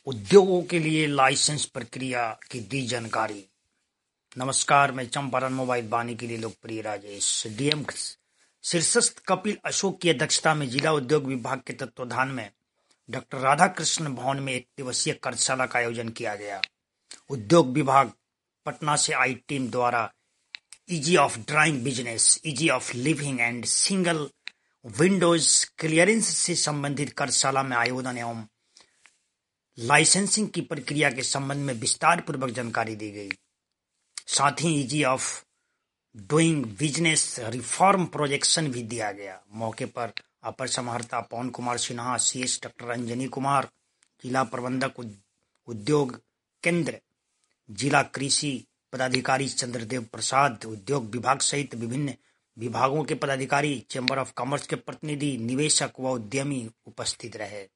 उद्योगों के लिए लाइसेंस प्रक्रिया की दी जानकारी। नमस्कार, मैं चंपारण मोबाइल वाणी के लिए लोकप्रिय राजेश। डीएम शीर्षस्थ कपिल अशोक की अध्यक्षता में जिला उद्योग विभाग के तत्वाधान में डॉक्टर राधाकृष्ण भवन में एक दिवसीय कार्यशाला का आयोजन किया गया। उद्योग विभाग पटना से आई टीम द्वारा easy of drawing business, easy of living and single windows clearance से संबंधित कार्यशाला में आयोजन एवं लाइसेंसिंग की प्रक्रिया के संबंध में विस्तार पूर्वक जानकारी दी गई। साथ ही easy of doing business reform projection भी दिया गया। मौके पर अपर समाहर्ता पवन कुमार सिन्हा, सीएस डॉक्टर अंजनी कुमार, जिला प्रबंधक उद्योग केंद्र, जिला कृषि पदाधिकारी चंद्रदेव प्रसाद, उद्योग विभाग सहित विभिन्न विभागों के पदाधिकारी, चैम्बर ऑफ कॉमर्स के प्रतिनिधि, निवेशक व उद्यमी उपस्थित रहे।